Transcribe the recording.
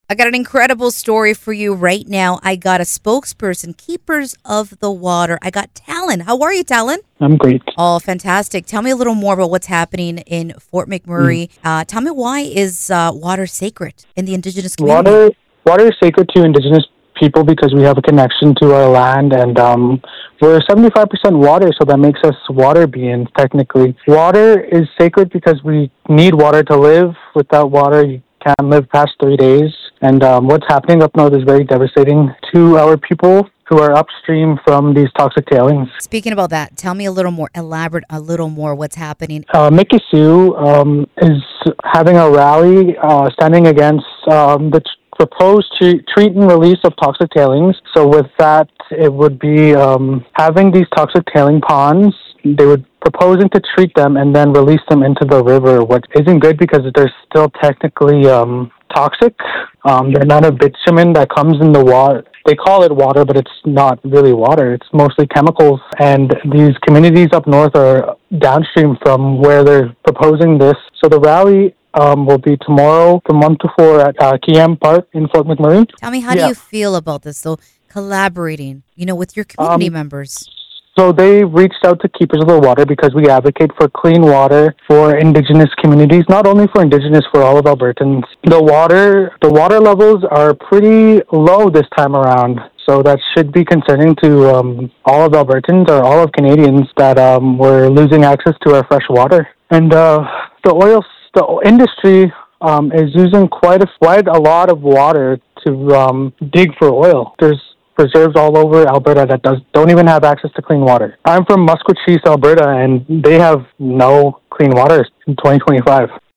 I got an incredible story for you right now. I got a spokesperson, Keepers of the Water. I got Talon. How are you, Talon? I'm great. Oh, fantastic. Tell me a little more about what's happening in Fort McMurray. Tell me, why is water sacred in the Indigenous community? Water is sacred to Indigenous people because we have a connection to our land, and we're 75% water, so that makes us water beings, technically. Water is sacred because we need water to live. Without water, you can't live past 3 days. And what's happening up north is very devastating to our people who are upstream from these toxic tailings. Speaking about that, tell me a little more, elaborate a little more what's happening. Mickey Sue is having a rally standing against the proposed treat and release of toxic tailings. So with that, it would be having these toxic tailing ponds. They would proposing to treat them and then release them into the river, which isn't good because they're still technically toxic. The amount of bitumen that comes in the water, they call it water, but it's not really water. It's mostly chemicals. And these communities up north are downstream from where they're proposing this. So the rally will be tomorrow from 1 to 4 at Kiem Park in Fort McMurray. Tell me, how do you feel about this? So collaborating, with your community members. So they reached out to Keepers of the Water because we advocate for clean water for Indigenous communities, not only for Indigenous, for all of Albertans. The water levels are pretty low this time around. So that should be concerning to all of Albertans or all of Canadians that we're losing access to our fresh water. And the industry is using quite a lot of water to dig for oil. There's reserves all over Alberta that don't even have access to clean water. I'm from Maskwacis, Alberta, and they have no clean water in 2025.